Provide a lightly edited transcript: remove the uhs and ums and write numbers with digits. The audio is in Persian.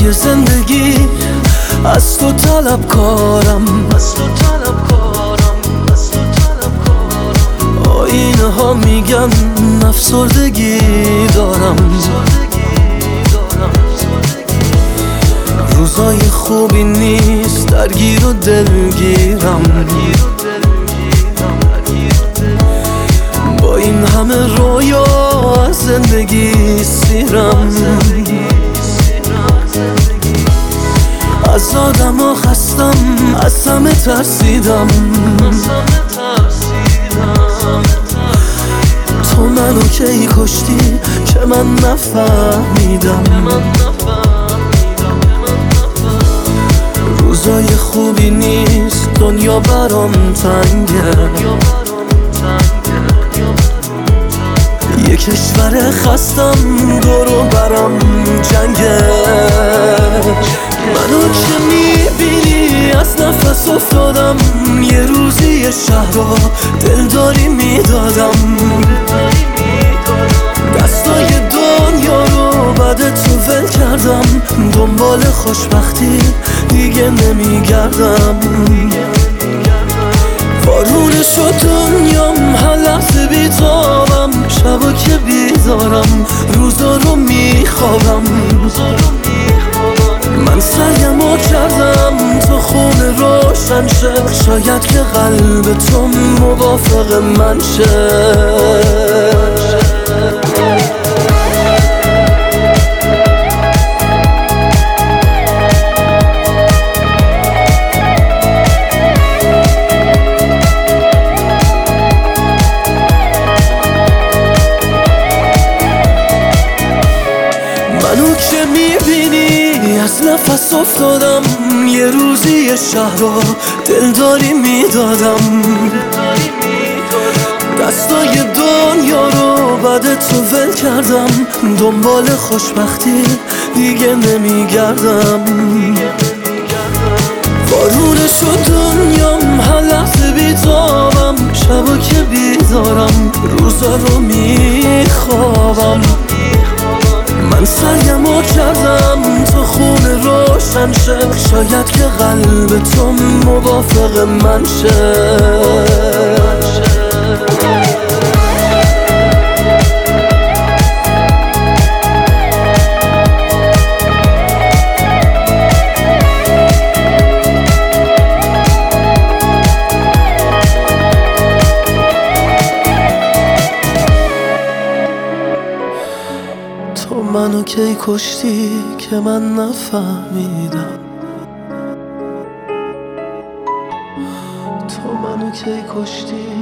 توی زندگی از تو طلبکارم، آینه ها میگن افسردگی دارم، روزای خوبی نیست درگیر و دلگیرم، با این همه رویا از زندگی سیرم، از آدم ها خستم، از همه ترسیدم، تو منو کی کشتی که من نفهمیدم، روزای خوبی نیست دنیا برام تنگه، یه کشور خستم دورو برام جنگه، منو که میبینی از نفس افتادم، یه روزی یه شهر رو دلداری میدادم، دستای دنیا رو بعد تو ول کردم، دنبال خوشبختی دیگه نمیگردم، وارونه شد دنیام هر لحظه بیتابم، شبا که بیدارم روزا رو میخوابم، من سعیمو کردم تو خونه روشن شه، شاید که قلب تو موافق من شه. منو که میبینی از نفس افتادم، یه روزی یه شهر رو دلداری میدادم، دستای دنیا رو بعد تو ول کردم، دنبال خوشبختی دیگه نمیگردم، وارونه شد دنیام هر لحظه بیتابم، شبا که بیدارم روزا رو میخوابم، من سعیمو کردم تو خونه روشن شه، شاید که قلب تو موافق من شه. تو منو کی کشتی که من نفهمیدم، تو منو کی کشتی